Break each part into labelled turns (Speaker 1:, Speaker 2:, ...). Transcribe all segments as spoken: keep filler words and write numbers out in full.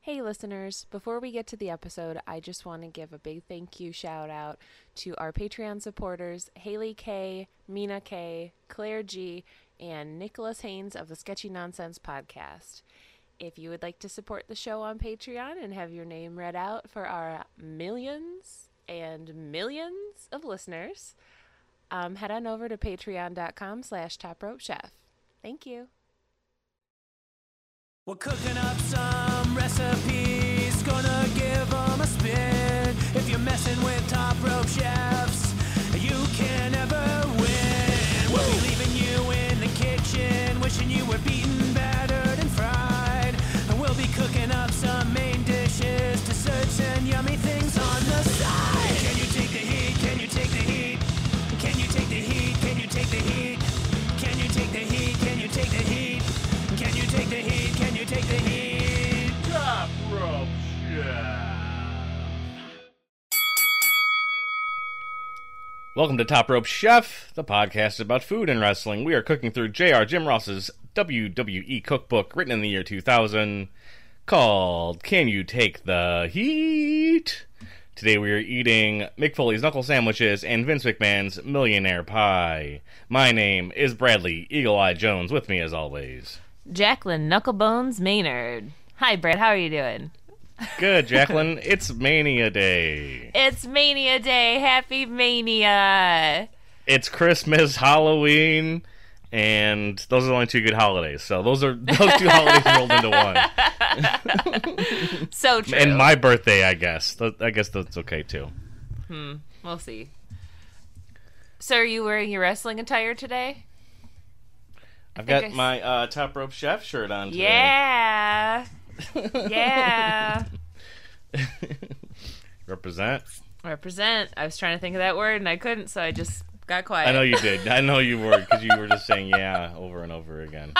Speaker 1: Hey listeners, before we get to the episode, I just want to give a big thank you shout out to our Patreon supporters, Haley K, Mina K, Claire G, and Nicholas Haynes of the Sketchy Nonsense podcast. If you would like to support the show on Patreon and have your name read out for our millions and millions of listeners, um, head on over to patreon.com slash topropechef. Thank you.
Speaker 2: We're cooking up some recipes, gonna give them a spin. If you're messing with Top Rope Chefs, you can never win. We'll be leaving you in the kitchen, wishing you were beaten, battered, and fried. And we'll be cooking up some main dishes, desserts, and yummy things on the side. Can you take the heat? Can you take the heat? Can you take the heat? Can you take the heat? Can you take the heat? Can you take the heat? Can you take the heat? Can you take the heat?
Speaker 3: Top Rope Chef. Welcome to Top Rope Chef, the podcast about food and wrestling. We are cooking through J R Jim Ross's W W E cookbook, written in the year two thousand, called Can You Take the Heat? Today we are eating Mick Foley's knuckle sandwiches and Vince McMahon's millionaire pie. My name is Bradley Eagle Eye Jones, with me as always,
Speaker 1: Jacqueline Knucklebones Maynard. Hi, Brad. How are you doing?
Speaker 3: Good, Jacqueline. It's Mania Day.
Speaker 1: It's Mania Day. Happy Mania.
Speaker 3: It's Christmas, Halloween, and those are the only two good holidays. So those are those two holidays rolled into one.
Speaker 1: So true.
Speaker 3: And my birthday, I guess. Th- I guess that's okay too.
Speaker 1: Hmm. We'll see. So, are you wearing your wrestling attire today?
Speaker 3: I've
Speaker 1: think
Speaker 3: got
Speaker 1: I s-
Speaker 3: my uh, Top Rope Chef shirt on today.
Speaker 1: Yeah. Yeah.
Speaker 3: Represent.
Speaker 1: Represent. I was trying to think of that word and I couldn't, so I just got quiet.
Speaker 3: I know you did. I know you were, because you were just saying yeah over and over again.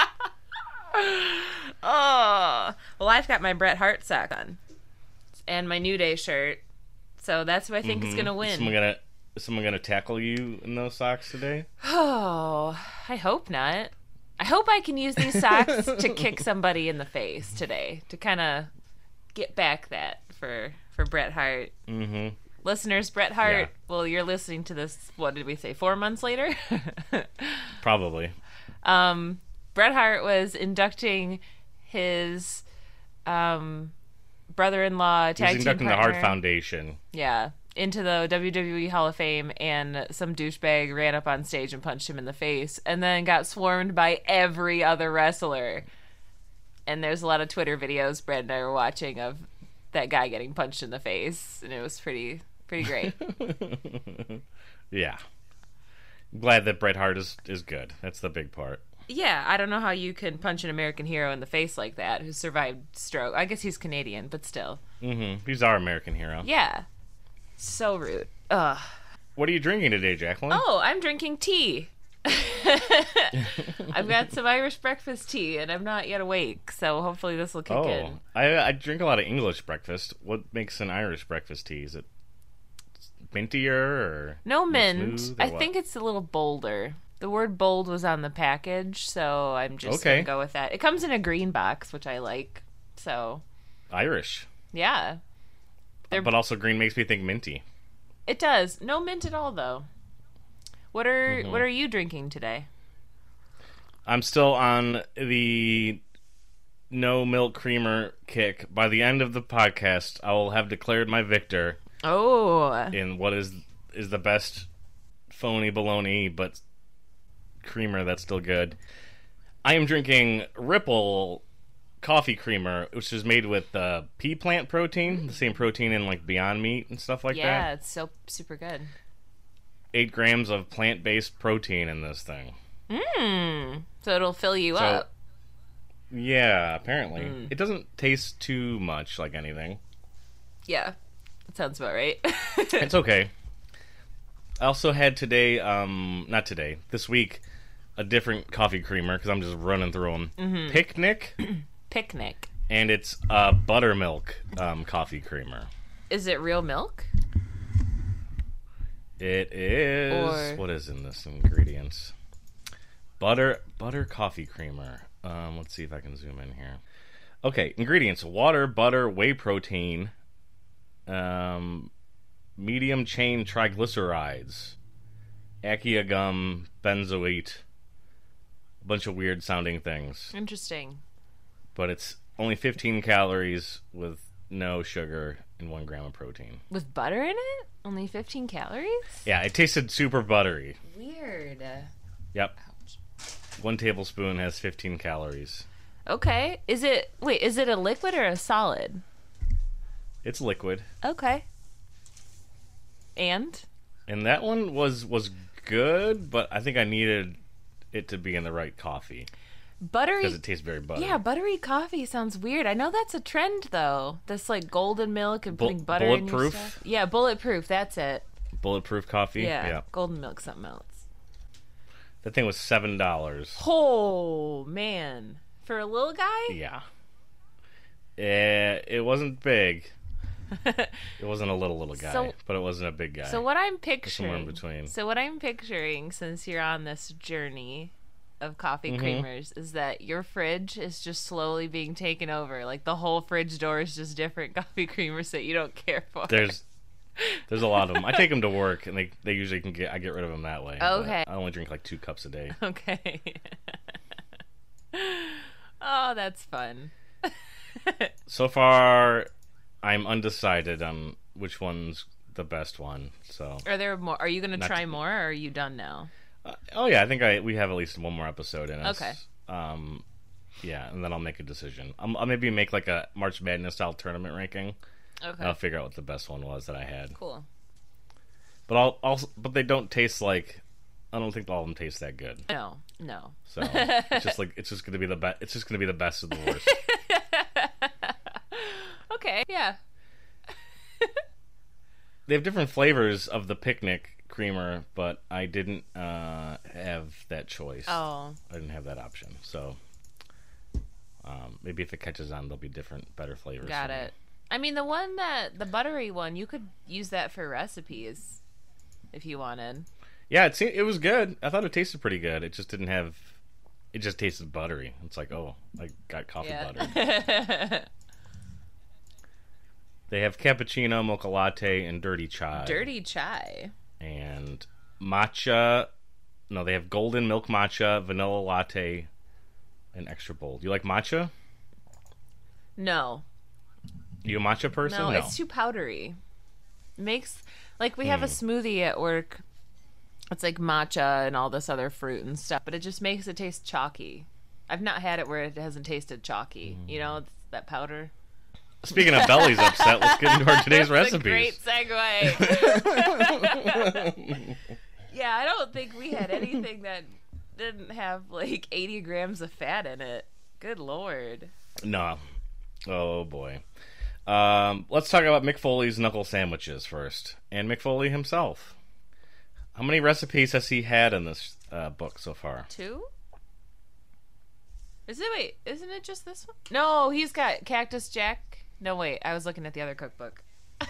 Speaker 1: Oh. Well, I've got my Bret Hart sock on. And my New Day shirt. So that's who I think is
Speaker 3: Mhm.
Speaker 1: going to win.
Speaker 3: Someone gonna, is someone gonna tackle you in those socks today?
Speaker 1: Oh, I hope not. I hope I can use these socks to kick somebody in the face today to kind of get back that for for Bret Hart.
Speaker 3: Mm-hmm.
Speaker 1: Listeners, Bret Hart,
Speaker 3: Yeah.
Speaker 1: well, you're listening to this, what did we say, four months later?
Speaker 3: Probably.
Speaker 1: um, Bret Hart was inducting his um, brother-in-law
Speaker 3: He
Speaker 1: tag
Speaker 3: was
Speaker 1: team
Speaker 3: inducting the
Speaker 1: partner.
Speaker 3: Hart Foundation.
Speaker 1: Yeah, into the W W E Hall of Fame, and some douchebag ran up on stage and punched him in the face, and then got swarmed by every other wrestler. And there's a lot of Twitter videos Brad and I were watching of that guy getting punched in the face, and it was pretty pretty great.
Speaker 3: Yeah. Glad that Bret Hart is, is good. That's the big part.
Speaker 1: Yeah, I don't know how you can punch an American hero in the face like that who survived stroke. I guess he's Canadian, but still.
Speaker 3: Mm-hmm. He's our American hero.
Speaker 1: Yeah. So rude. Ugh.
Speaker 3: What are you drinking today, Jacqueline?
Speaker 1: Oh, I'm drinking tea. I've got some Irish breakfast tea, and I'm not yet awake, so hopefully this will kick
Speaker 3: Oh,
Speaker 1: in.
Speaker 3: I, I drink a lot of English breakfast. What makes an Irish breakfast tea? Is it mintier or
Speaker 1: No
Speaker 3: more
Speaker 1: mint.
Speaker 3: smooth, or
Speaker 1: I
Speaker 3: what?
Speaker 1: think it's a little bolder. The word bold was on the package, so I'm just
Speaker 3: Okay.
Speaker 1: going to go with that. It comes in a green box, which I like, so
Speaker 3: Irish.
Speaker 1: yeah. They're-
Speaker 3: But also green makes me think minty.
Speaker 1: It does. No mint at all, though. What are
Speaker 3: Mhm.
Speaker 1: What are you drinking today?
Speaker 3: I'm still on the no milk creamer kick. By the end of the podcast, I will have declared my victor
Speaker 1: Oh.
Speaker 3: in what is is the best phony baloney, but creamer that's still good. I am drinking Ripple coffee creamer, which is made with uh, pea plant protein, the same protein in like Beyond Meat and stuff like
Speaker 1: yeah,
Speaker 3: that.
Speaker 1: it's so super good.
Speaker 3: Eight grams of plant-based protein in this thing.
Speaker 1: Mmm. So it'll fill you
Speaker 3: So-
Speaker 1: up.
Speaker 3: Yeah, apparently.
Speaker 1: Mm.
Speaker 3: It doesn't taste too much like anything.
Speaker 1: Yeah. That sounds about right.
Speaker 3: It's okay. I also had today, um, not today, this week, a different coffee creamer, because I'm just running through them.
Speaker 1: Mm-hmm.
Speaker 3: Picnic,
Speaker 1: Picnic.
Speaker 3: and it's a buttermilk um, coffee creamer.
Speaker 1: Is it real milk?
Speaker 3: It is...
Speaker 1: Or-
Speaker 3: What is in this ingredients? Butter, butter coffee creamer. Um, let's see if I can zoom in here. Okay, ingredients: water, butter, whey protein, um, medium chain triglycerides, Akia gum, benzoate, a bunch of weird sounding things.
Speaker 1: Interesting.
Speaker 3: But it's only fifteen calories with no sugar and one gram of protein.
Speaker 1: With butter in it? Only fifteen calories?
Speaker 3: Yeah, it tasted super buttery.
Speaker 1: Weird.
Speaker 3: Yep. One tablespoon has fifteen calories.
Speaker 1: Okay. Is it, wait, is it a liquid or a solid?
Speaker 3: It's liquid.
Speaker 1: Okay. And?
Speaker 3: And that one was was good, but I think I needed it to be in the right coffee.
Speaker 1: Buttery.
Speaker 3: Because it tastes very buttery.
Speaker 1: Yeah, buttery coffee sounds weird. I know that's a trend, though. This, like, golden milk and
Speaker 3: Bull-
Speaker 1: putting butter in your
Speaker 3: bulletproof?
Speaker 1: stuff. Yeah, bulletproof. That's it.
Speaker 3: Bulletproof coffee?
Speaker 1: Yeah.
Speaker 3: yeah.
Speaker 1: Golden milk, something else.
Speaker 3: That thing was seven dollars.
Speaker 1: Oh, man. For a little guy?
Speaker 3: Yeah. Eh, it wasn't big. It wasn't a little, little guy,
Speaker 1: So-
Speaker 3: but it wasn't a big guy.
Speaker 1: So what I'm
Speaker 3: somewhere
Speaker 1: picturing,
Speaker 3: in between.
Speaker 1: So what I'm picturing, since you're on this journey of coffee
Speaker 3: Mhm.
Speaker 1: creamers, is that your fridge is just slowly being taken over. Like the whole fridge door is just different coffee creamers that you don't care for.
Speaker 3: There's there's a lot of them. I take them to work, and they, they usually can get I get rid of them that way. but
Speaker 1: Okay.
Speaker 3: I only drink like two cups a day.
Speaker 1: Okay. Oh, that's fun.
Speaker 3: So far, I'm undecided on which one's the best one. So,
Speaker 1: Are there more? Are you going to
Speaker 3: Not
Speaker 1: try
Speaker 3: to-
Speaker 1: more, or are you done now?
Speaker 3: uh, oh yeah, I think I we have at least one more episode in us.
Speaker 1: Okay.
Speaker 3: Um, yeah, and then I'll make a decision. I'll, I'll maybe make like a March Madness style tournament ranking.
Speaker 1: Okay.
Speaker 3: And I'll figure out what the best one was that I had.
Speaker 1: Cool.
Speaker 3: But I'll also, but they don't taste like. I don't think all of them taste that good.
Speaker 1: No, no.
Speaker 3: So it's just like it's just gonna be the best. It's just gonna be the best of the worst.
Speaker 1: Okay, yeah.
Speaker 3: They have different flavors of the picnic creamer, but I didn't uh, have that choice.
Speaker 1: Oh,
Speaker 3: I didn't have that option. So um, maybe if it catches on, there'll be different, better flavors.
Speaker 1: got
Speaker 3: for me.
Speaker 1: it. I mean, the one that, the buttery one, you could use that for recipes if you wanted.
Speaker 3: Yeah, it seemed, it was good. I thought it tasted pretty good. It just didn't have. It just tasted buttery. It's like, oh, I got coffee butter.
Speaker 1: Yeah.
Speaker 3: They have cappuccino, mocha latte, and dirty chai.
Speaker 1: Dirty chai.
Speaker 3: And matcha. No, they have golden milk matcha, vanilla latte, and extra bold. You like matcha?
Speaker 1: No.
Speaker 3: You a matcha person?
Speaker 1: No,
Speaker 3: No.
Speaker 1: it's too powdery. Makes, like, we have a
Speaker 3: Hmm.
Speaker 1: smoothie at work. It's like matcha and all this other fruit and stuff, but it just makes it taste chalky. I've not had it where it hasn't tasted chalky. You know, it's that powder.
Speaker 3: Speaking of bellies upset, let's get into our today's
Speaker 1: That's a
Speaker 3: recipes.
Speaker 1: great segue. Yeah, I don't think we had anything that didn't have like eighty grams of fat in it. Good Lord.
Speaker 3: No. Oh, boy. Um, let's talk about Mick Foley's knuckle sandwiches first. And Mick Foley himself. How many recipes has he had in this uh, book so far?
Speaker 1: Two? Is it, wait, isn't it just this one? No, he's got Cactus Jack. No, wait, I was looking at the other cookbook.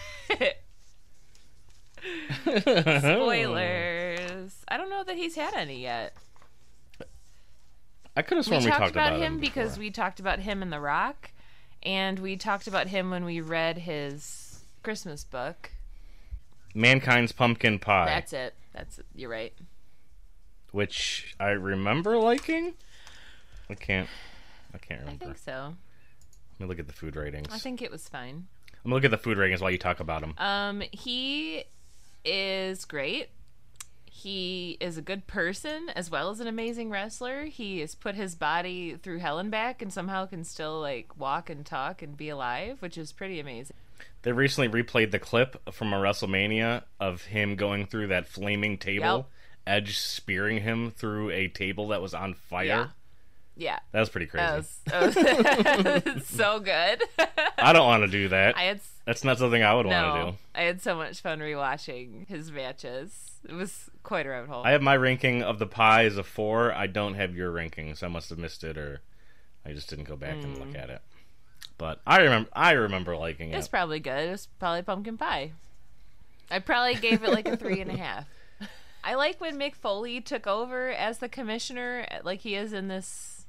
Speaker 1: Spoilers. I don't know that he's had any yet.
Speaker 3: I could have
Speaker 1: We
Speaker 3: sworn we,
Speaker 1: talked, about, him
Speaker 3: him
Speaker 1: because
Speaker 3: before.
Speaker 1: we talked about him in The Rock, and we talked about him when we read his Christmas book.
Speaker 3: Mankind's Pumpkin Pie,
Speaker 1: That's it. That's it. You're right.
Speaker 3: which I remember liking. I can't. I can't
Speaker 1: I
Speaker 3: remember.
Speaker 1: think so.
Speaker 3: Let me look at the food ratings.
Speaker 1: I think it was fine.
Speaker 3: I'm gonna look at the food ratings while you talk about him.
Speaker 1: Um, he is great. He is a good person as well as an amazing wrestler. He has put his body through hell and back and somehow can still like walk and talk and be alive, which is pretty amazing.
Speaker 3: They recently replayed the clip from a WrestleMania of him going through that flaming table,
Speaker 1: Yep.
Speaker 3: Edge spearing him through a table that was on fire.
Speaker 1: Yeah. Yeah.
Speaker 3: That was pretty crazy.
Speaker 1: That was, that was so good.
Speaker 3: I don't want to do that.
Speaker 1: I had s-
Speaker 3: That's not something I would want to
Speaker 1: no,
Speaker 3: do.
Speaker 1: I had so much fun rewatching his matches. It was quite a rabbit hole.
Speaker 3: I have my ranking of the pie as a four. I don't have your ranking, so I must have missed it, or I just didn't go back and look at it. But I remember, I remember liking
Speaker 1: It's
Speaker 3: it.
Speaker 1: probably good. It was probably pumpkin pie. I probably gave it like a three and a half. I like when Mick Foley took over as the commissioner, like he is in this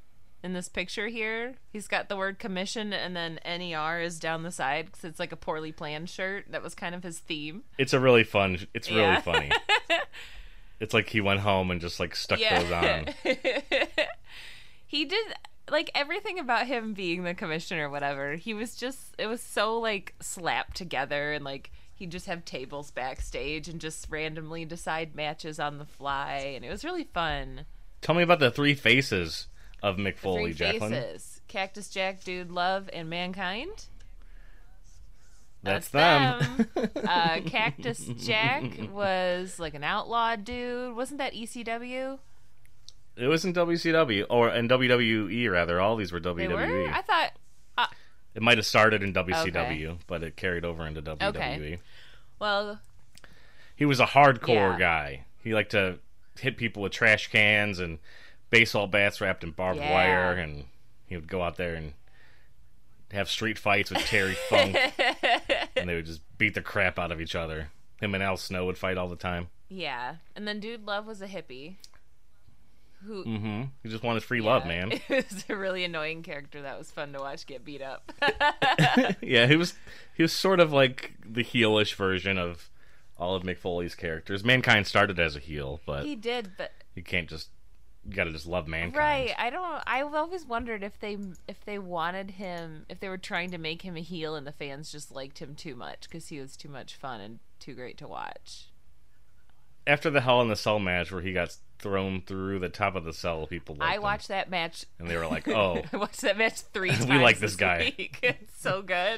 Speaker 1: in this picture here. He's got the word commission and then N E R is down the side because it's like a poorly planned shirt. That was kind of his theme.
Speaker 3: It's a really fun, it's really
Speaker 1: Yeah.
Speaker 3: funny. It's like he went home and just like stuck
Speaker 1: Yeah.
Speaker 3: those on.
Speaker 1: He did, like, everything about him being the commissioner or whatever. He was just, it was so, like, slapped together, and, like, he'd just have tables backstage and just randomly decide matches on the fly, and it was really fun.
Speaker 3: Tell me about the three faces of Mick
Speaker 1: The
Speaker 3: Foley,
Speaker 1: three
Speaker 3: Jacqueline.
Speaker 1: faces: Cactus Jack, Dude Love, and Mankind.
Speaker 3: That's,
Speaker 1: That's
Speaker 3: them.
Speaker 1: uh, Cactus Jack was like an outlaw dude. Wasn't that E C W?
Speaker 3: It was in W C W, or in W W E rather. All these were
Speaker 1: They
Speaker 3: W W E.
Speaker 1: were? I thought. Uh,
Speaker 3: It might have started in W C W,
Speaker 1: Okay.
Speaker 3: but it carried over into W W E.
Speaker 1: Okay. well,
Speaker 3: He was a hardcore
Speaker 1: Yeah.
Speaker 3: guy. He liked to hit people with trash cans and baseball bats wrapped in barbed
Speaker 1: Yeah.
Speaker 3: wire, and he would go out there and have street fights with Terry Funk, and they would just beat the crap out of each other. Him and Al Snow would fight all the time.
Speaker 1: yeah. And then Dude Love was a hippie. Who?
Speaker 3: Mm-hmm. He just wanted free love,
Speaker 1: Yeah.
Speaker 3: man.
Speaker 1: It was a really annoying character that was fun to watch get beat up.
Speaker 3: Yeah, he was he was sort of like the heelish version of all of Mick Foley's characters. Mankind started as a heel, but
Speaker 1: He did, but
Speaker 3: you can't just you gotta just love Mankind.
Speaker 1: right. I don't. I've always wondered if they if they wanted him, if they were trying to make him a heel, and the fans just liked him too much because he was too much fun and too great to watch.
Speaker 3: After the Hell in the Cell match where he got thrown through the top of the cell, people liked
Speaker 1: I
Speaker 3: him.
Speaker 1: watched that match.
Speaker 3: And they were like, oh.
Speaker 1: I watched that match three
Speaker 3: We
Speaker 1: times.
Speaker 3: like this guy.
Speaker 1: week. It's so good.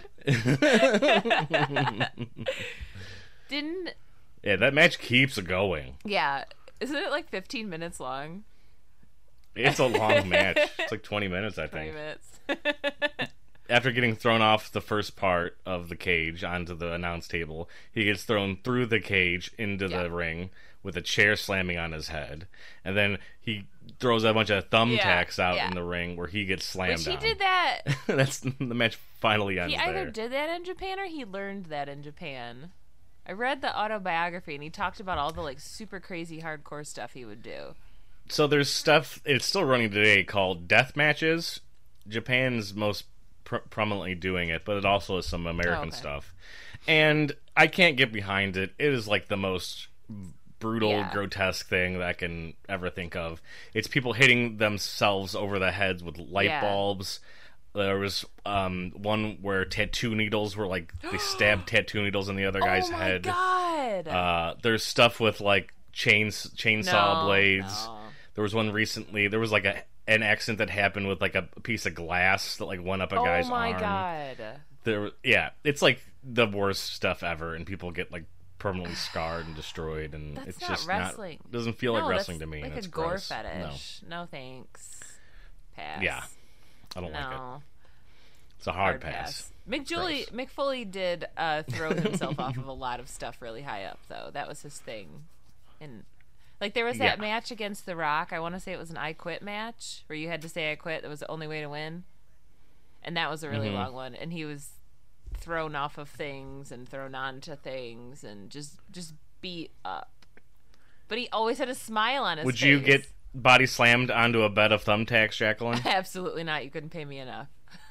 Speaker 1: Didn't
Speaker 3: Yeah, that match keeps going.
Speaker 1: yeah? Isn't it like fifteen minutes long?
Speaker 3: It's a long match. It's like twenty minutes, I
Speaker 1: Twenty
Speaker 3: think.
Speaker 1: minutes.
Speaker 3: After getting thrown off the first part of the cage onto the announce table, he gets thrown through the cage into
Speaker 1: Yeah.
Speaker 3: the ring with a chair slamming on his head. And then he throws a bunch of thumbtacks out
Speaker 1: yeah.
Speaker 3: in the ring where he gets slammed
Speaker 1: Which he
Speaker 3: down.
Speaker 1: did that.
Speaker 3: That's the match finally ends
Speaker 1: He either
Speaker 3: there.
Speaker 1: did that in Japan or he learned that in Japan. I read the autobiography and he talked about all the like super crazy hardcore stuff he would do.
Speaker 3: So there's stuff, it's still running today, called death matches. Japan's most pr- prominently doing it, but it also is some American
Speaker 1: Oh, okay.
Speaker 3: stuff. And I can't get behind it. It is like the most brutal,
Speaker 1: Yeah.
Speaker 3: grotesque thing that I can ever think of. It's people hitting themselves over the heads with light
Speaker 1: Yeah.
Speaker 3: bulbs. There was um, one where tattoo needles were like, they stabbed tattoo needles in the other guy's
Speaker 1: oh my
Speaker 3: head.
Speaker 1: god!
Speaker 3: Uh, there's stuff with like chains, chainsaw
Speaker 1: No,
Speaker 3: blades.
Speaker 1: no.
Speaker 3: There was one recently. There was like a an accident that happened with like a piece of glass that like went up a
Speaker 1: Oh
Speaker 3: guy's
Speaker 1: my
Speaker 3: arm.
Speaker 1: god!
Speaker 3: There, yeah, it's like the worst stuff ever, and people get like permanently scarred and destroyed, and
Speaker 1: That's
Speaker 3: it's
Speaker 1: not
Speaker 3: just
Speaker 1: wrestling.
Speaker 3: not doesn't feel
Speaker 1: no,
Speaker 3: like wrestling
Speaker 1: that's
Speaker 3: to me.
Speaker 1: Like
Speaker 3: and it's
Speaker 1: a gore
Speaker 3: gross.
Speaker 1: fetish. No, thanks. Pass.
Speaker 3: Yeah, I don't like it.
Speaker 1: No.
Speaker 3: It's a hard, pass.
Speaker 1: Mick Julie, Mick Foley did uh, throw himself off of a lot of stuff really high up, though. That was his thing. And like there was that
Speaker 3: Yeah.
Speaker 1: match against The Rock. I want to say it was an I Quit match where you had to say I quit. That was the only way to win. And that was a really
Speaker 3: Mhm.
Speaker 1: long one. And he was thrown off of things and thrown onto things and just just beat up. But he always had a smile on his
Speaker 3: Would
Speaker 1: face.
Speaker 3: you get body slammed onto a bed of thumbtacks, Jacqueline?
Speaker 1: Absolutely not. You couldn't pay me enough.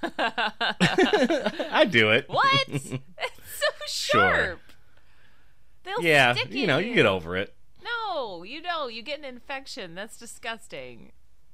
Speaker 3: I'd do it.
Speaker 1: What? It's so
Speaker 3: Sure.
Speaker 1: sharp. They'll
Speaker 3: Yeah,
Speaker 1: stick
Speaker 3: you
Speaker 1: in
Speaker 3: know, you get over it.
Speaker 1: No, you don't. You get an infection. That's disgusting.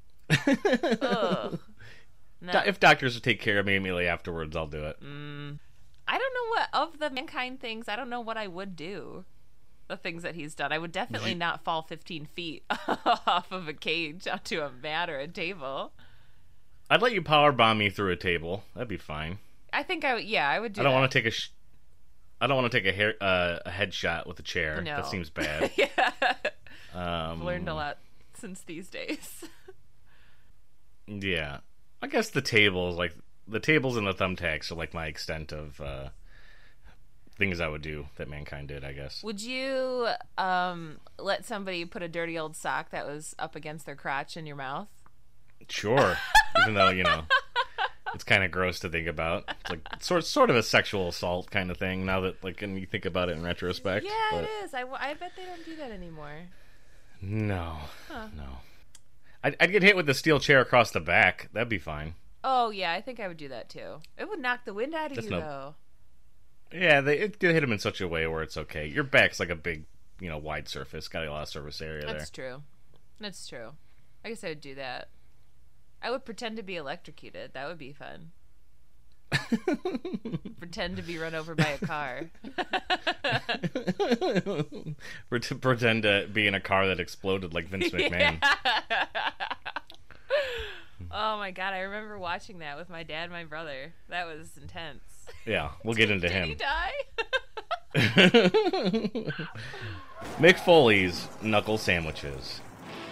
Speaker 1: Ugh. No.
Speaker 3: Do- If doctors would take care of me immediately afterwards, I'll do it.
Speaker 1: I don't know what of the Mankind things. I don't know what I would do. The things that he's done, I would definitely not fall fifteen feet off of a cage onto a mat or a table.
Speaker 3: I'd let you power bomb me through a table. That'd be fine.
Speaker 1: I think I would. Yeah, I would do.
Speaker 3: I don't
Speaker 1: that.
Speaker 3: want to take a. Sh- I don't want to take a hair uh, a headshot with a chair.
Speaker 1: No.
Speaker 3: That seems bad.
Speaker 1: Yeah,
Speaker 3: Um,
Speaker 1: learned a lot since these days.
Speaker 3: Yeah, I guess the tables, like the tables and the thumbtacks, are like my extent of uh, things I would do that Mankind did. I guess.
Speaker 1: Would you um, let somebody put a dirty old sock that was up against their crotch in your mouth?
Speaker 3: Sure, even though you know it's kind of gross to think about. It's like sort sort of a sexual assault kind of thing. Now that like, and you think about it in retrospect.
Speaker 1: Yeah,
Speaker 3: but
Speaker 1: it is. I, I bet they don't do that anymore.
Speaker 3: No,
Speaker 1: Huh.
Speaker 3: no. I'd, I'd get hit with the steel chair across the back. That'd be fine.
Speaker 1: Oh, yeah, I think I would do that, too. It would knock the wind out of
Speaker 3: That's
Speaker 1: you,
Speaker 3: no-
Speaker 1: though.
Speaker 3: Yeah, they it could hit him in such a way where it's okay. Your back's like a big, you know, wide surface. Got a lot of surface area there.
Speaker 1: That's true. That's true. I guess I would do that. I would pretend to be electrocuted. That would be fun. Pretend to be run over by a car.
Speaker 3: Pret- Pretend to be in a car that exploded like Vince McMahon.
Speaker 1: Yeah. Oh my god, I remember watching that with my dad and my brother. That was intense.
Speaker 3: Yeah, we'll get into
Speaker 1: Did
Speaker 3: him.
Speaker 1: he die?
Speaker 3: Mick Foley's knuckle sandwiches.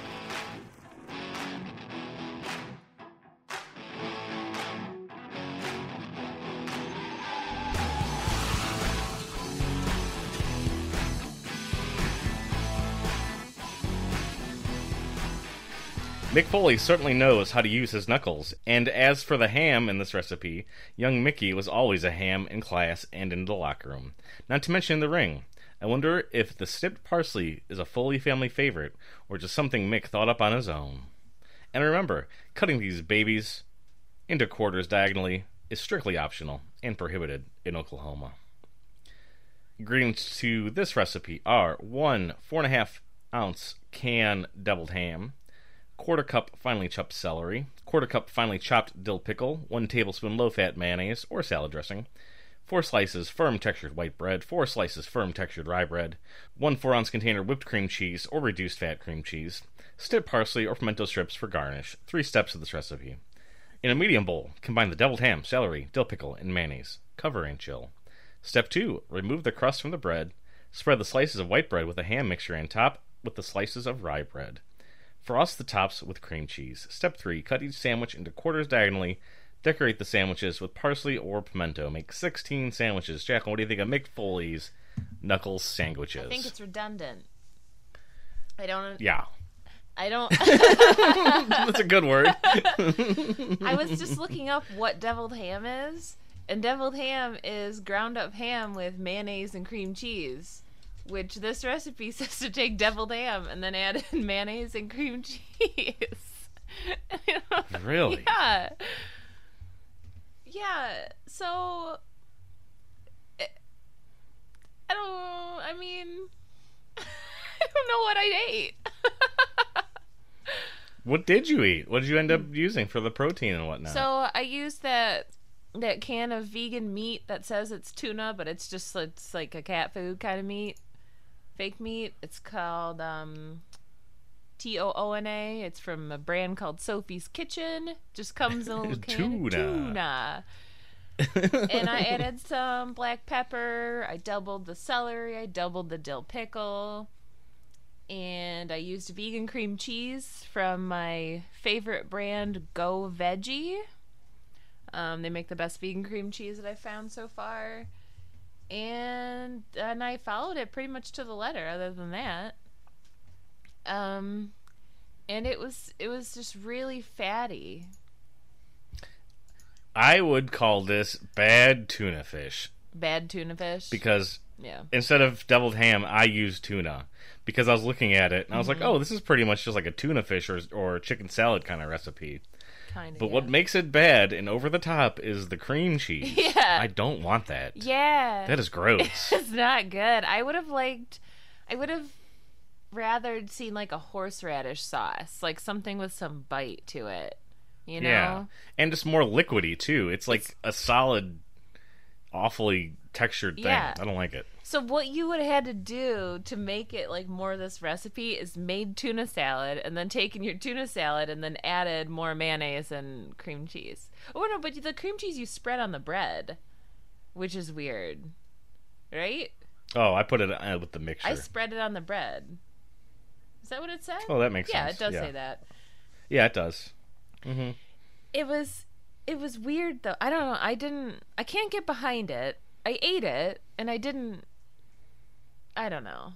Speaker 3: Mick Foley certainly knows how to use his knuckles, and as for the ham in this recipe, young Mickey was always a ham in class and in the locker room. Not to mention the ring. I wonder if the snipped parsley is a Foley family favorite, or just something Mick thought up on his own. And remember, cutting these babies into quarters diagonally is strictly optional and prohibited in Oklahoma. Ingredients to this recipe are one four and a half ounce can deviled ham, quarter cup finely chopped celery, quarter cup finely chopped dill pickle, one tablespoon low-fat mayonnaise or salad dressing, four slices firm textured white bread, four slices firm textured rye bread, one four ounce container whipped cream cheese or reduced fat cream cheese, snipped parsley or pimento strips for garnish. Three steps of this recipe. In a medium bowl, combine the deviled ham, celery, dill pickle, and mayonnaise. Cover and chill. Step two, remove the crust from the bread. Spread the slices of white bread with the ham mixture and top with the slices of rye bread. Frost the tops with cream cheese. Step three, cut each sandwich into quarters diagonally. Decorate the sandwiches with parsley or pimento. Make sixteen sandwiches. Jacqueline, what do you think of Mick Foley's knuckles sandwiches?
Speaker 1: I think it's redundant. I don't...
Speaker 3: Yeah.
Speaker 1: I don't...
Speaker 3: That's a good word.
Speaker 1: I was just looking up what deviled ham is, and deviled ham is ground up ham with mayonnaise and cream cheese. Which this recipe says to take deviled ham and then add in mayonnaise and cream cheese.
Speaker 3: Really?
Speaker 1: Yeah. Yeah. So, I don't, I mean, I don't know what I ate.
Speaker 3: What did you eat? What did you end up using for the protein and whatnot?
Speaker 1: So I used that that can of vegan meat that says it's tuna, but it's just it's like a cat food kind of meat. Fake meat. It's called um, T O O N A. It's from a brand called Sophie's Kitchen. Just comes in a little can.
Speaker 3: Tuna.
Speaker 1: Tuna. And I added some black pepper. I doubled the celery. I doubled the dill pickle. And I used vegan cream cheese from my favorite brand, Go Veggie. Um, they make the best vegan cream cheese that I've found so far. And and I followed it pretty much to the letter. Other than that, um, and it was it was just really fatty.
Speaker 3: I would call this bad tuna fish.
Speaker 1: Bad tuna fish.
Speaker 3: Because
Speaker 1: yeah,
Speaker 3: instead of deviled ham, I used tuna. Because I was looking at it and I was
Speaker 1: Mm-hmm.
Speaker 3: like, oh, this is pretty much just like a tuna fish or or chicken salad kind of recipe.
Speaker 1: kind of.
Speaker 3: But
Speaker 1: yeah.
Speaker 3: what makes it bad and over the top is the cream cheese.
Speaker 1: Yeah.
Speaker 3: I don't want that.
Speaker 1: Yeah,
Speaker 3: That is gross.
Speaker 1: it's not good. I would have liked. I would have rather seen like a horseradish sauce, like something with some bite to it. You know.
Speaker 3: Yeah. And just more liquidy too. It's like a solid, awfully textured thing.
Speaker 1: Yeah.
Speaker 3: I don't like it.
Speaker 1: So what you would have had to do to make it like more of this recipe is made tuna salad and then taken your tuna salad and then added more mayonnaise and cream cheese. Oh no, but the cream cheese you spread on the bread, which is weird, right?
Speaker 3: Oh, I put it uh, with the mixture.
Speaker 1: I spread it on the bread. Is that what it said?
Speaker 3: Oh, that makes
Speaker 1: yeah,
Speaker 3: sense.
Speaker 1: it does
Speaker 3: Yeah.
Speaker 1: say that.
Speaker 3: Yeah, it does. Mm-hmm.
Speaker 1: It was it was weird though. I don't know. I didn't. I can't get behind it. I ate it and I didn't. I don't know.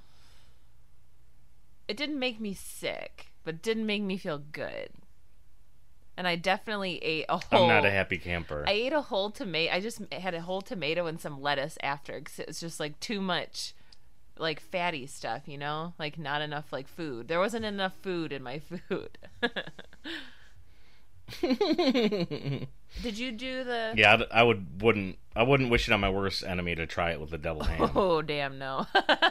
Speaker 1: It didn't make me sick, but it didn't make me feel good. And I definitely ate a whole.
Speaker 3: I'm not a happy camper.
Speaker 1: I ate a whole tomato. I just had a whole tomato and some lettuce after because it was just like too much, like fatty stuff, you know, like not enough like food. There wasn't enough food in my food. Did you do the?
Speaker 3: Yeah, I would wouldn't I wouldn't wish it on my worst enemy to try it with the devil ham.
Speaker 1: Oh damn no.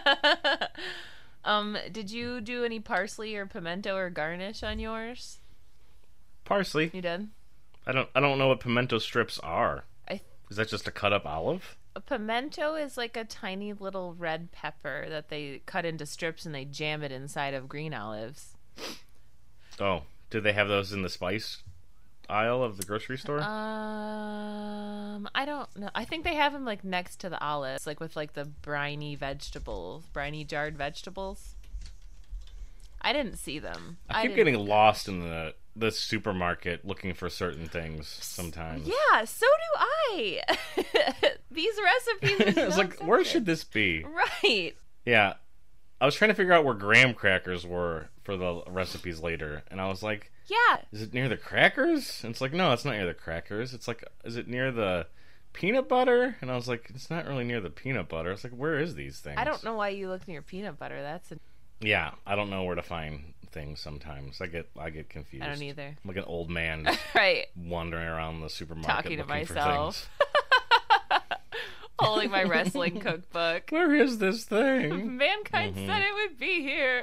Speaker 1: um, did you do any parsley or pimento or garnish on yours?
Speaker 3: Parsley.
Speaker 1: You did?
Speaker 3: I don't I don't know what pimento strips are.
Speaker 1: I th-
Speaker 3: Is that just a cut up olive?
Speaker 1: a pimento is like a tiny little red pepper that they cut into strips and they jam it inside of green olives.
Speaker 3: Oh, do they have those in the spice aisle of the grocery store?
Speaker 1: Um, I don't know. I think they have them like next to the olives, like with like the briny vegetables, briny jarred vegetables. I didn't see them.
Speaker 3: I keep
Speaker 1: I
Speaker 3: getting lost in the the supermarket looking for certain things sometimes.
Speaker 1: Yeah, so do I. These recipes. Are
Speaker 3: It's
Speaker 1: so
Speaker 3: like, where
Speaker 1: simple.
Speaker 3: should this be?
Speaker 1: Right.
Speaker 3: Yeah. I was trying to figure out where graham crackers were for the recipes later, and I was like,
Speaker 1: Yeah.
Speaker 3: is it near the crackers? And it's like, no, it's not near the crackers. It's like, is it near the peanut butter? And I was like, it's not really near the peanut butter. It's like, where is these things?
Speaker 1: I don't know why you look near peanut butter. That's a...
Speaker 3: Yeah, I don't know where to find things sometimes. I get I get confused.
Speaker 1: I don't either.
Speaker 3: I'm like an old man
Speaker 1: Right.
Speaker 3: wandering around the supermarket
Speaker 1: Talking to
Speaker 3: looking for
Speaker 1: myself.
Speaker 3: things.
Speaker 1: Holding my wrestling cookbook.
Speaker 3: Where is this thing?
Speaker 1: Mankind
Speaker 3: Mhm.
Speaker 1: said it would be here.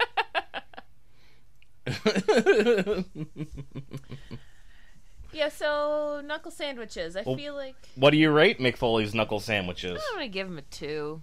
Speaker 1: Yeah, so knuckle sandwiches. I
Speaker 3: Well,
Speaker 1: feel like
Speaker 3: What do you rate Mick Foley's knuckle sandwiches?
Speaker 1: I'm gonna give him a two.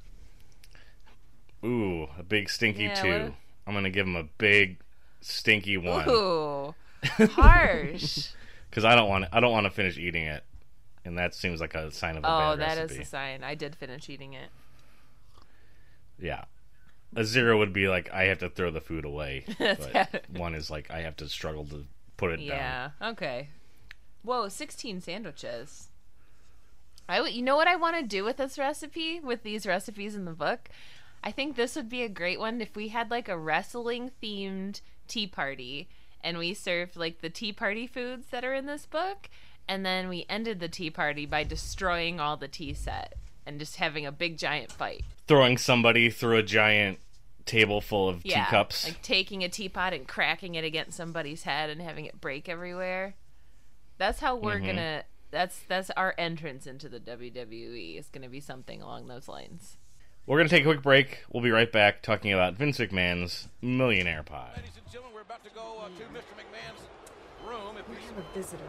Speaker 3: Ooh, a big stinky
Speaker 1: Yeah,
Speaker 3: two.
Speaker 1: what-
Speaker 3: I'm gonna give him a big stinky one
Speaker 1: Ooh, harsh.
Speaker 3: because I don't want I don't want to finish eating it, and that seems like a sign of a
Speaker 1: Oh,
Speaker 3: bad
Speaker 1: that
Speaker 3: recipe.
Speaker 1: is a sign. I did finish eating it.
Speaker 3: Yeah, a zero would be like I have to throw the food away,
Speaker 1: That's
Speaker 3: but
Speaker 1: it.
Speaker 3: one is like I have to struggle to put it down.
Speaker 1: Yeah. Okay. Whoa, sixteen sandwiches. I w- you know what I want to do with this recipe, with these recipes in the book? I think this would be a great one if we had like a wrestling themed tea party and we served like the tea party foods that are in this book, and then we ended the tea party by destroying all the tea set and just having a big giant fight.
Speaker 3: Throwing somebody through a giant table full of
Speaker 1: Yeah,
Speaker 3: teacups.
Speaker 1: like taking a teapot and cracking it against somebody's head and having it break everywhere. That's how we're
Speaker 3: Mhm.
Speaker 1: gonna. That's that's our entrance into the W W E. Is gonna be something along those lines.
Speaker 3: We're gonna take a quick break. We'll be right back talking about Vince McMahon's Millionaire Pie.
Speaker 4: Ladies and gentlemen, we're about to go uh, to Mister McMahon's room. If we
Speaker 5: We have a visitor.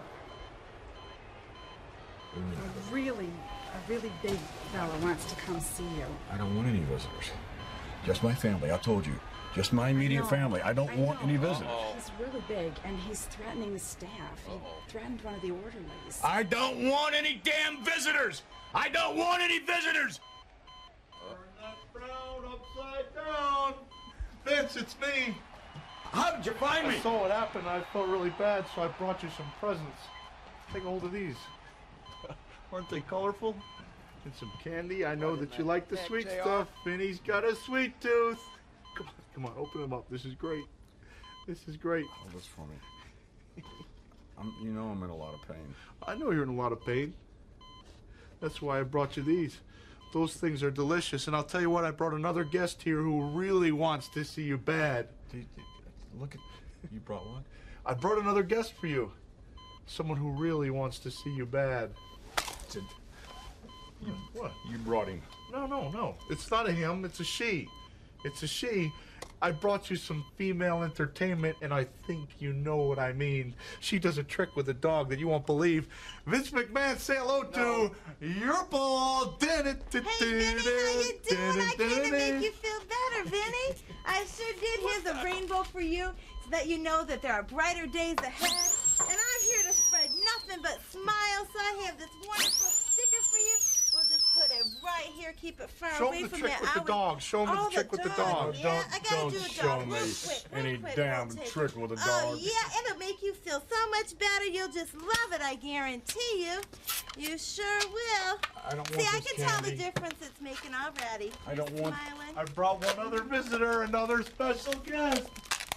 Speaker 5: A really, a really big fella wants to come see you.
Speaker 6: I don't want any visitors. Just my family, I told you. Just my immediate
Speaker 5: know.
Speaker 6: family. I don't
Speaker 5: I
Speaker 6: want
Speaker 5: know.
Speaker 6: any visitors.
Speaker 5: He's really big, and he's threatening the staff. He threatened one of the orderlies.
Speaker 6: I don't want any damn visitors! I don't want any visitors!
Speaker 7: Turn that frown upside down. Vince, it's me.
Speaker 6: How did you find me?
Speaker 7: I saw what happened. I felt really bad, so I brought you some presents. Take a hold of these. Aren't they colorful? And some candy. I know that you like the sweet stuff. Vinny's got a sweet tooth. Come on, come on, open them up. This is great. This is great.
Speaker 6: Hold this for me. I'm, you know I'm in a lot of pain.
Speaker 7: I know you're in a lot of pain. That's why I brought you these. Those things are delicious. And I'll tell you what, I brought another guest here who really wants to see you bad.
Speaker 6: Dude, look at... You brought what?
Speaker 7: I brought another guest for you. Someone who really wants to see you bad.
Speaker 6: Did,
Speaker 7: What?
Speaker 6: you brought him.
Speaker 7: No, no, no. It's not a him, it's a she. It's a she. I brought you some female entertainment, and I think you know what I mean. She does a trick with a dog that you won't believe. Vince McMahon, say hello to your ball.
Speaker 8: Hey, Vinny, how you doing? I came to make you feel better, Vinny. I sure did. Here's a rainbow for you so that you know that there are brighter days ahead. And I'm here to spread nothing but smiles, so I have this wonderful sticker for you. We'll just put it right here, keep it far
Speaker 7: Show
Speaker 8: away
Speaker 7: him the
Speaker 8: from
Speaker 7: trick
Speaker 8: that.
Speaker 7: with the
Speaker 8: I would-
Speaker 7: dog. Show him
Speaker 8: Oh,
Speaker 7: the trick with the dog.
Speaker 8: Yeah, I gotta
Speaker 6: Don't
Speaker 8: do a
Speaker 6: show
Speaker 8: dog.
Speaker 6: me
Speaker 8: Real quick, real
Speaker 6: any
Speaker 8: quick,
Speaker 6: damn
Speaker 8: we'll take
Speaker 6: trick
Speaker 8: it.
Speaker 6: with a
Speaker 8: Oh,
Speaker 6: dog.
Speaker 8: yeah, it'll make you feel so much better. You'll just love it, I guarantee you. You sure will.
Speaker 6: I don't
Speaker 8: See,
Speaker 6: want
Speaker 8: I
Speaker 6: this
Speaker 8: can tell the
Speaker 6: candy.
Speaker 8: difference it's making already.
Speaker 6: I don't want-
Speaker 8: Smiling.
Speaker 7: I brought one other visitor, another special guest.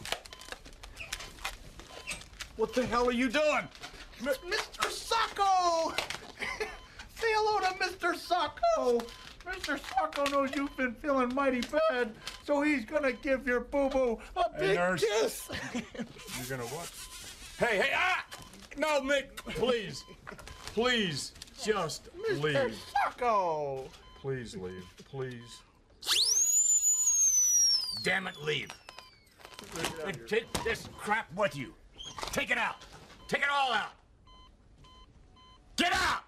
Speaker 6: What the hell are you doing?
Speaker 7: Mister Sacco! Say hello to Mister Sacco! Mister Sacco knows you've been feeling mighty bad, so he's gonna give your boo-boo a
Speaker 6: Hey,
Speaker 7: big
Speaker 6: nurse.
Speaker 7: kiss.
Speaker 6: You're gonna what? Hey, hey, ah! No, Mick, please. Please, just
Speaker 7: Mister
Speaker 6: leave.
Speaker 7: Sacco.
Speaker 6: Please leave, please. Damn it, leave. And take this crap with you. Take it out. Take it all out. Get out!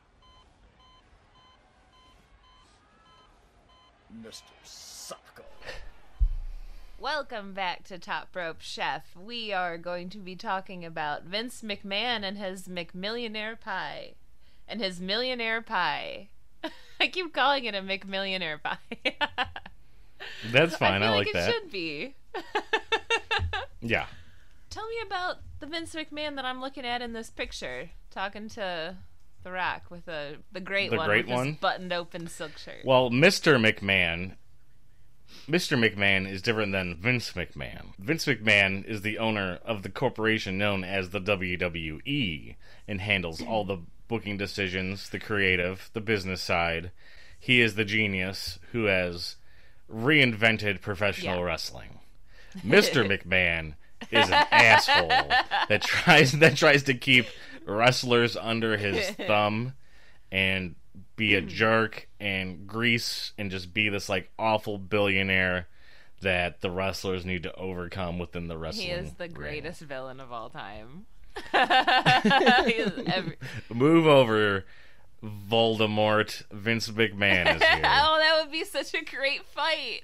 Speaker 6: Mister Sacco.
Speaker 1: Welcome back to Top Rope Chef. We are going to be talking about Vince McMahon and his McMillionaire pie. And his millionaire pie. I keep calling it a McMillionaire pie.
Speaker 3: That's fine.
Speaker 1: I, feel
Speaker 3: I
Speaker 1: like,
Speaker 3: like
Speaker 1: it
Speaker 3: that.
Speaker 1: should be.
Speaker 3: Yeah.
Speaker 1: Tell me about the Vince McMahon that I'm looking at in this picture, talking to The Rock with a the great
Speaker 3: The
Speaker 1: one
Speaker 3: great
Speaker 1: with
Speaker 3: one?
Speaker 1: his buttoned open silk shirt.
Speaker 3: Well, Mister McMahon, Mister McMahon is different than Vince McMahon. Vince McMahon is the owner of the corporation known as the W W E and handles all the booking decisions, the creative, the business side. He is the genius who has reinvented professional
Speaker 1: Yeah.
Speaker 3: wrestling. Mister McMahon is an asshole that tries that tries to keep wrestlers under his thumb and be a jerk and grease and just be this like awful billionaire that the wrestlers need to overcome within the wrestling.
Speaker 1: He is the
Speaker 3: ring.
Speaker 1: greatest villain of all time. He is every-
Speaker 3: Move over, Voldemort. Vince McMahon is here.
Speaker 1: Oh, that would be such a great fight.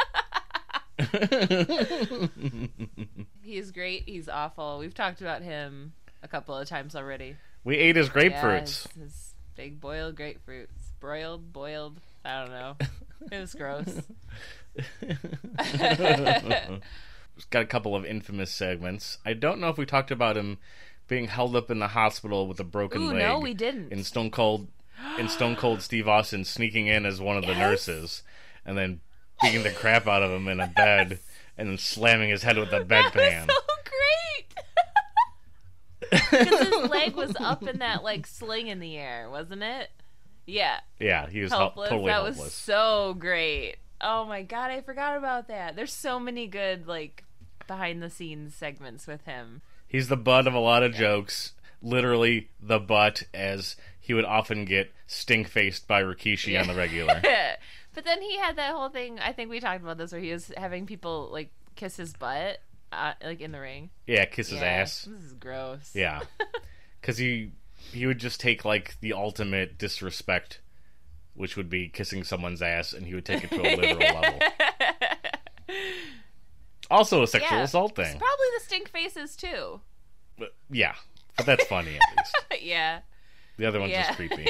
Speaker 1: He's great. He's awful. We've talked about him a couple of times already.
Speaker 3: We ate his
Speaker 1: Yeah,
Speaker 3: grapefruits.
Speaker 1: his, his big boiled grapefruits. Broiled, boiled. I don't know. It was gross.
Speaker 3: He's got a couple of infamous segments. I don't know if we talked about him being held up in the hospital with a broken
Speaker 1: Ooh,
Speaker 3: leg.
Speaker 1: no, we didn't.
Speaker 3: In Stone Cold, in Stone Cold Steve Austin sneaking in as one of the
Speaker 1: Yes.
Speaker 3: nurses, and then beating the crap out of him in a bed, and then slamming his head with a bedpan.
Speaker 1: That was so great. Because his leg was up in that like sling in the air, wasn't it? Yeah.
Speaker 3: Yeah, he was hel-
Speaker 1: Helpless.
Speaker 3: totally
Speaker 1: that
Speaker 3: helpless.
Speaker 1: was so great. Oh my god, I forgot about that. There's so many good like behind the scenes segments with him.
Speaker 3: He's the butt of a lot of jokes. Literally the butt, as he would often get stink-faced by Rikishi on the regular.
Speaker 1: But then he had that whole thing, I think we talked about this, where he was having people like kiss his butt uh, like in the ring.
Speaker 3: Yeah, kiss his
Speaker 1: Yeah,
Speaker 3: ass.
Speaker 1: This is gross.
Speaker 3: Yeah. Because he, he would just take, like, the ultimate disrespect, which would be kissing someone's ass, and he would take it to a literal level. Also a sexual
Speaker 1: Yeah,
Speaker 3: assault
Speaker 1: it's
Speaker 3: thing.
Speaker 1: probably the stink faces too.
Speaker 3: But, yeah, but that's funny at least.
Speaker 1: Yeah.
Speaker 3: The other one's
Speaker 1: Yeah.
Speaker 3: just creepy.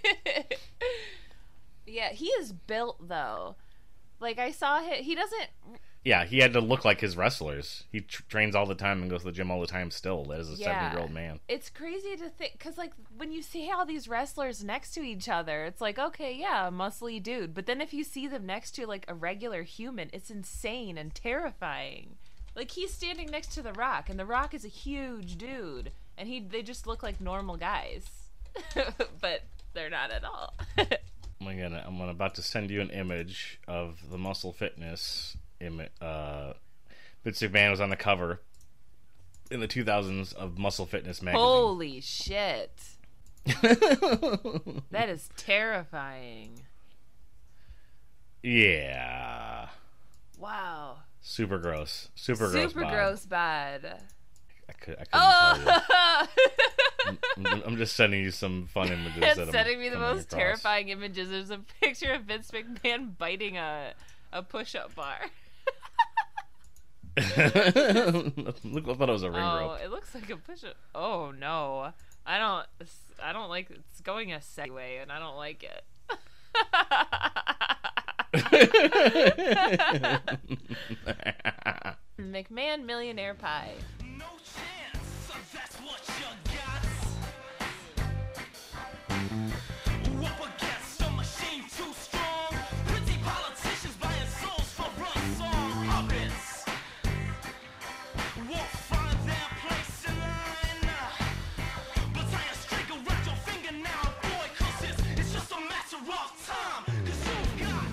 Speaker 1: Yeah, he is built though. Like I saw him, he doesn't.
Speaker 3: Yeah, he had to look like his wrestlers. He tr- trains all the time and goes to the gym all the time still. That is a
Speaker 1: Yeah.
Speaker 3: seventy-year-old man.
Speaker 1: It's crazy to think, because like when you see all these wrestlers next to each other, it's like, okay, yeah, a muscly dude. But then if you see them next to like a regular human, it's insane and terrifying. Like he's standing next to The Rock, and The Rock is a huge dude, and he they just look like normal guys, but they're not at all.
Speaker 3: I'm gonna, I'm about to send you an image of the Muscle Fitness. Im- uh, Vince McMahon was on the cover in the two thousands of Muscle Fitness magazine.
Speaker 1: Holy shit. That is terrifying.
Speaker 3: Yeah.
Speaker 1: Wow.
Speaker 3: Super gross. Super gross.
Speaker 1: Super
Speaker 3: Bob.
Speaker 1: gross bad.
Speaker 3: I, could, I couldn't
Speaker 1: Oh!
Speaker 3: tell you. I'm, I'm just sending you some fun images.
Speaker 1: It's
Speaker 3: that I'm
Speaker 1: sending me the
Speaker 3: coming
Speaker 1: most
Speaker 3: across.
Speaker 1: terrifying images. There's a picture of Vince McMahon biting a a push-up bar.
Speaker 3: Look, I thought it was a ring
Speaker 1: Oh,
Speaker 3: rope.
Speaker 1: it looks like a push-up. Oh no, I don't. I don't like. It's going a segue, and I don't like it. McMahon Millionaire Pie.
Speaker 2: No chance, that's what you got. Up against a machine too strong. Pretty politicians buying souls for run song puppets. Won't find their place in line. But tie a string around your finger now, boy, cause it's, it's just a matter of time. Cause you've got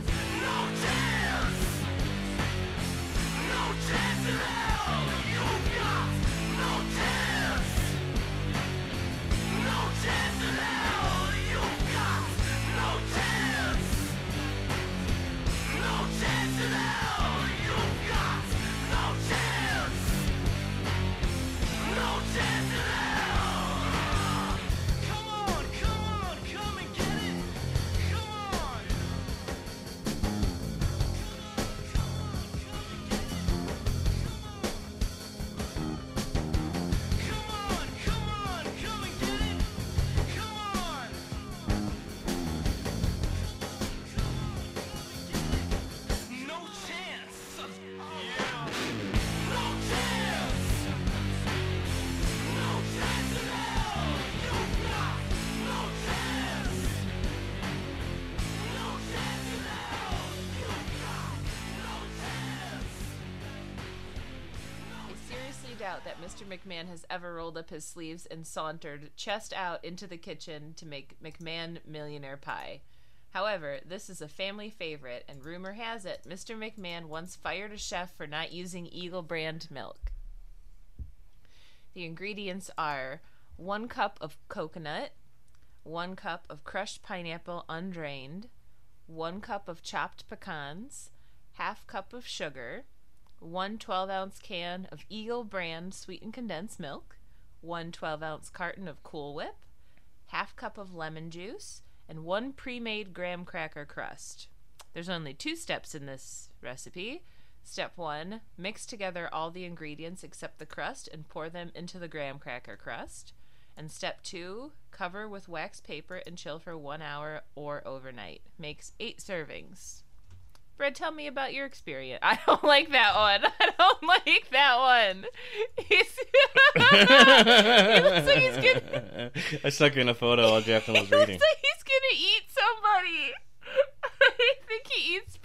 Speaker 1: doubt that Mister McMahon has ever rolled up his sleeves and sauntered, chest out, into the kitchen to make McMahon millionaire pie. However, this is a family favorite, and rumor has it Mister McMahon once fired a chef for not using Eagle brand milk. The ingredients are one cup of coconut, one cup of crushed pineapple undrained, one cup of chopped pecans, half cup of sugar, one twelve-ounce can of Eagle brand sweetened condensed milk, one twelve-ounce carton of Cool Whip, half cup of lemon juice, and one pre-made graham cracker crust. There's only two steps in this recipe. Step one, mix together all the ingredients except the crust and pour them into the graham cracker crust. And step two, cover with wax paper and chill for one hour or overnight. Makes eight servings. Brett, tell me about your experience. I don't like that one. I don't like that one. He's he looks like he's gonna...
Speaker 3: I stuck in a photo while Jeffin was
Speaker 1: he
Speaker 3: reading.
Speaker 1: Looks like he's gonna eat somebody. I think he eats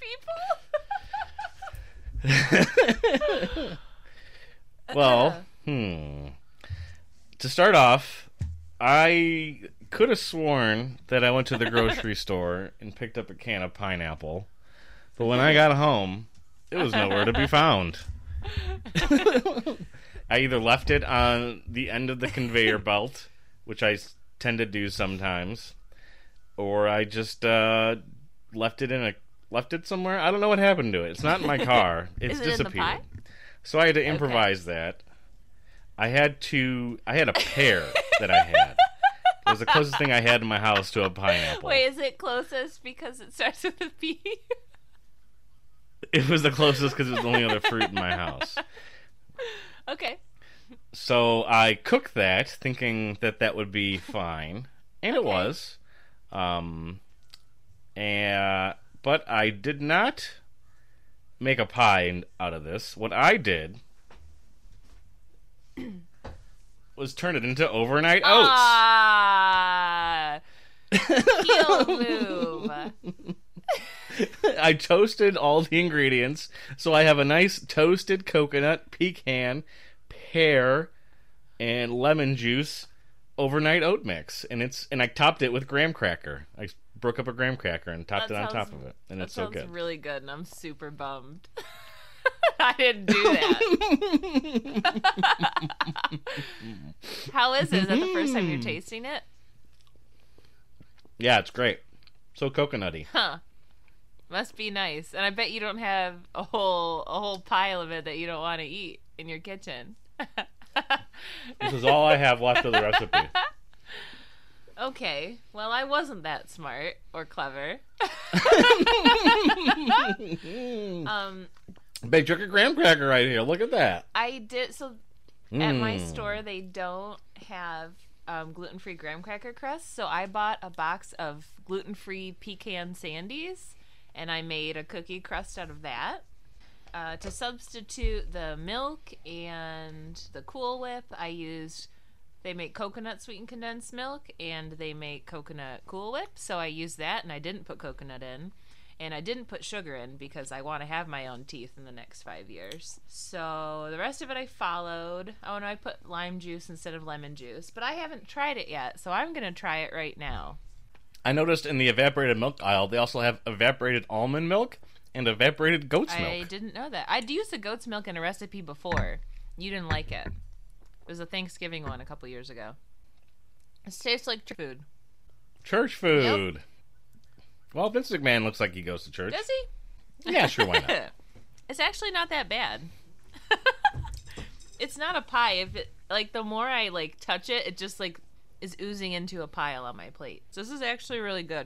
Speaker 1: people.
Speaker 3: Well, hmm. To start off, I could have sworn that I went to the grocery store and picked up a can of pineapple, but when I got home, it was nowhere to be found. I either left it on the end of the conveyor belt, which I tend to do sometimes, or I just uh, left it in a left it somewhere. I don't know what happened to it. It's not in my car. It's
Speaker 1: Is it
Speaker 3: disappeared.
Speaker 1: in the pie?
Speaker 3: So I had to improvise okay. that. I had to. I had a pear that I had. It was the closest thing I had in my house to a pineapple.
Speaker 1: Wait, is it closest because it starts with a P?
Speaker 3: It was the closest because it was the only other fruit in my house.
Speaker 1: Okay.
Speaker 3: So I cooked that, thinking that that would be fine, and okay. it was. Um, and but I did not make a pie out of this. What I did was turn it into overnight oats.
Speaker 1: Ah, heel move.
Speaker 3: I toasted all the ingredients, so I have a nice toasted coconut, pecan, pear, and lemon juice overnight oat mix, and it's and I topped it with graham cracker. I broke up a graham cracker and topped
Speaker 1: that
Speaker 3: it on
Speaker 1: sounds,
Speaker 3: top of it, and
Speaker 1: that
Speaker 3: it's so
Speaker 1: sounds
Speaker 3: good.
Speaker 1: Really good, and I'm super bummed. I didn't do that. How is it? Is that the first time you're tasting it?
Speaker 3: Yeah, it's great. So coconutty.
Speaker 1: Huh. Must be nice. And I bet you don't have a whole a whole pile of it that you don't want to eat in your kitchen.
Speaker 3: This is all I have left of the recipe.
Speaker 1: Okay. Well, I wasn't that smart or clever. um
Speaker 3: Big jerk a graham cracker right here. Look at that.
Speaker 1: I did so
Speaker 3: mm.
Speaker 1: at my store they don't have um, gluten-free graham cracker crust, so I bought a box of gluten-free pecan sandies, and I made a cookie crust out of that. Uh, to substitute the milk and the Cool Whip, I used, they make coconut sweetened condensed milk, and they make coconut Cool Whip, so I used that, and I didn't put coconut in. And I didn't put sugar in because I want to have my own teeth in the next five years. So the rest of it I followed. Oh, and I put lime juice instead of lemon juice. But I haven't tried it yet, so I'm going to try it right now.
Speaker 3: I noticed in the evaporated milk aisle, they also have evaporated almond milk and evaporated goat's milk.
Speaker 1: I didn't know that. I'd used the goat's milk in a recipe before. You didn't like it. It was a Thanksgiving one a couple years ago. It tastes like church food.
Speaker 3: Church food.
Speaker 1: Yep.
Speaker 3: Well, Vince McMahon looks like he goes to church.
Speaker 1: Does he?
Speaker 3: Yeah, sure, why not?
Speaker 1: It's actually not that bad. It's not a pie. If it like the more I like touch it, it just like is oozing into a pile on my plate. So this is actually really good.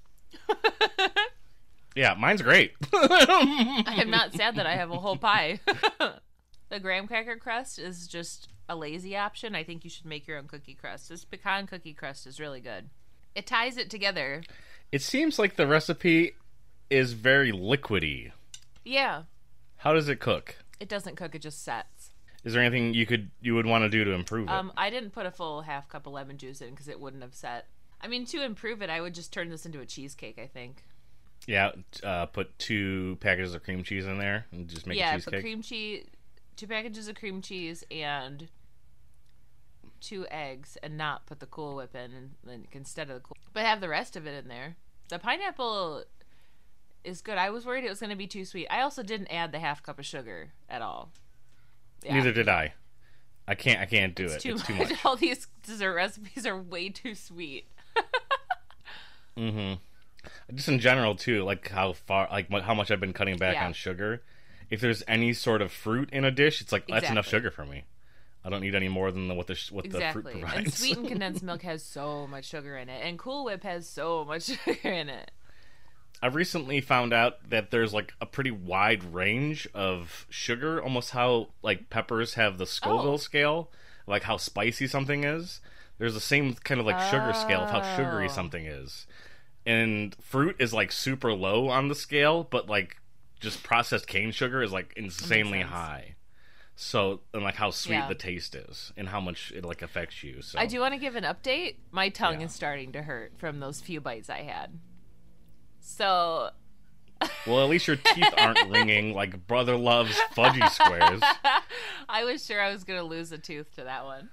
Speaker 3: Yeah, mine's great.
Speaker 1: I am not sad that I have a whole pie. The graham cracker crust is just a lazy option. I think you should make your own cookie crust. This pecan cookie crust is really good. It ties it together.
Speaker 3: It seems like the recipe is very liquidy.
Speaker 1: Yeah.
Speaker 3: How does it cook?
Speaker 1: It doesn't cook, it just sets.
Speaker 3: Is there anything you could you would want to do to improve it?
Speaker 1: Um, I didn't put a full half cup of lemon juice in because it wouldn't have set. I mean, to improve it, I would just turn this into a cheesecake, I think.
Speaker 3: Yeah, uh, put two packages of cream cheese in there and just make
Speaker 1: yeah,
Speaker 3: a cheesecake.
Speaker 1: Yeah, put cream cheese, two packages of cream cheese and two eggs, and not put the Cool Whip in and, and instead of the Cool, but have the rest of it in there. The pineapple is good. I was worried it was going to be too sweet. I also didn't add the half cup of sugar at all. Yeah.
Speaker 3: Neither did I. I can't. I can't do
Speaker 1: it's
Speaker 3: it.
Speaker 1: Too
Speaker 3: it's
Speaker 1: much.
Speaker 3: too much.
Speaker 1: All these dessert recipes are way too sweet.
Speaker 3: mm-hmm. Just in general too, like how far, like how much I've been cutting back
Speaker 1: yeah.
Speaker 3: on sugar. If there's any sort of fruit in a dish, it's like
Speaker 1: exactly.
Speaker 3: that's enough sugar for me. I don't need any more than the, what the what
Speaker 1: exactly.
Speaker 3: the fruit provides.
Speaker 1: And sweetened condensed milk has so much sugar in it, and Cool Whip has so much sugar in it.
Speaker 3: I've recently found out that there's like a pretty wide range of sugar, almost how like peppers have the Scoville
Speaker 1: oh.
Speaker 3: scale, like how spicy something is. There's the same kind of like
Speaker 1: oh.
Speaker 3: sugar scale of how sugary something is. And fruit is like super low on the scale, but like just processed cane sugar is like insanely high. So, and like how sweet
Speaker 1: yeah.
Speaker 3: the taste is and how much it like affects you. So
Speaker 1: I do want to give an update. My tongue
Speaker 3: yeah.
Speaker 1: is starting to hurt from those few bites I had. So
Speaker 3: well, at least your teeth aren't ringing like Brother Love's fudgy squares.
Speaker 1: I was sure I was going to lose a tooth to that one.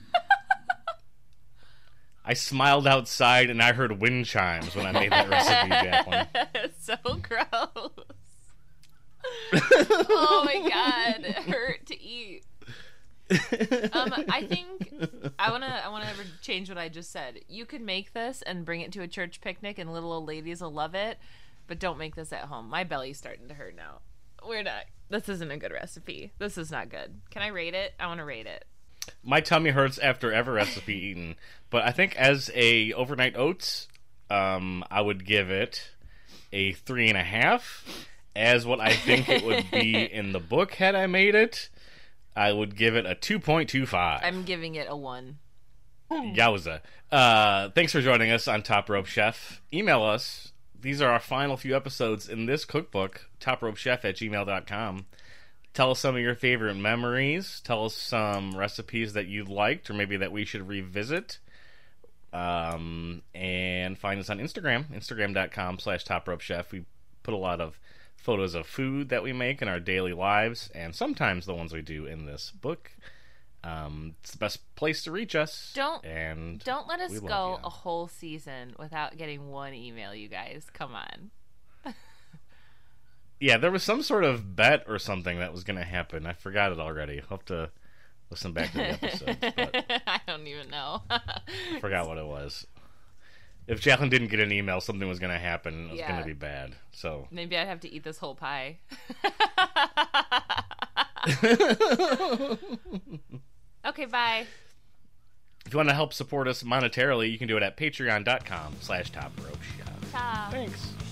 Speaker 3: I smiled outside and I heard wind chimes when I made that recipe, Jacqueline.
Speaker 1: So gross. Oh my god, it hurt to eat. Um, I think I wanna I wanna change what I just said. You could make this and bring it to a church picnic, and little old ladies will love it. But don't make this at home. My belly's starting to hurt now. We're not. This isn't a good recipe. This is not good. Can I rate it? I want to rate it.
Speaker 3: My tummy hurts after every recipe eaten, but I think as a overnight oats, um, I would give it a three and a half. As what I think it would be in the book had I made it, I would give it a two point two five.
Speaker 1: I'm giving it a one.
Speaker 3: Yowza. Uh, thanks for joining us on Top Rope Chef. Email us. These are our final few episodes in this cookbook, topropechef at gmail dot com. Tell us some of your favorite memories. Tell us some recipes that you liked or maybe that we should revisit. Um, and find us on Instagram, instagram dot com slash topropechef. We put a lot of photos of food that we make in our daily lives, and sometimes the ones we do in this book. Um, it's the best place to reach us.
Speaker 1: Don't
Speaker 3: and
Speaker 1: don't let us
Speaker 3: we love
Speaker 1: go
Speaker 3: you.
Speaker 1: a whole season without getting one email, you guys. Come on.
Speaker 3: Yeah, there was some sort of bet or something that was going to happen. I forgot it already. I'll have to listen back to the episodes. But
Speaker 1: I don't even know.
Speaker 3: I forgot what it was. If Jacqueline didn't get an email, something was going to happen. It was
Speaker 1: Yeah.
Speaker 3: going to be bad. So
Speaker 1: Maybe I'd have to eat this whole pie. Okay, bye.
Speaker 3: if you want to help support us monetarily, you can do it at patreon dot com slash top rope chef.
Speaker 1: Ciao.
Speaker 3: Thanks.